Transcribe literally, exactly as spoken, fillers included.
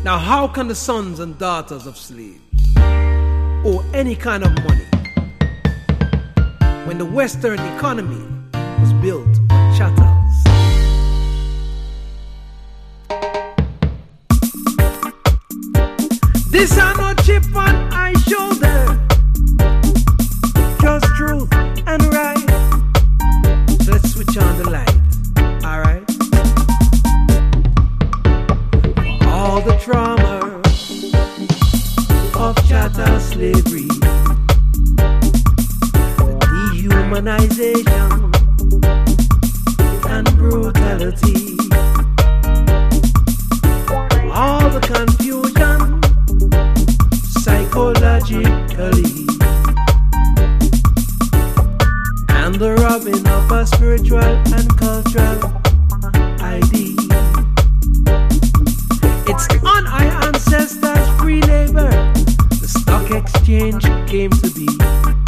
Now how can the sons and daughters of slaves owe any kind of money when the Western economy was built on chattels? This are no chip on my shoulder, just truth and right. So let's switch on the light, alright? All the trauma of chattel slavery, dehumanization and brutality, all the confusion psychologically, and the robbing of our spiritual and cultural I D. It's on our ancestors' free labor the stock exchange came to be.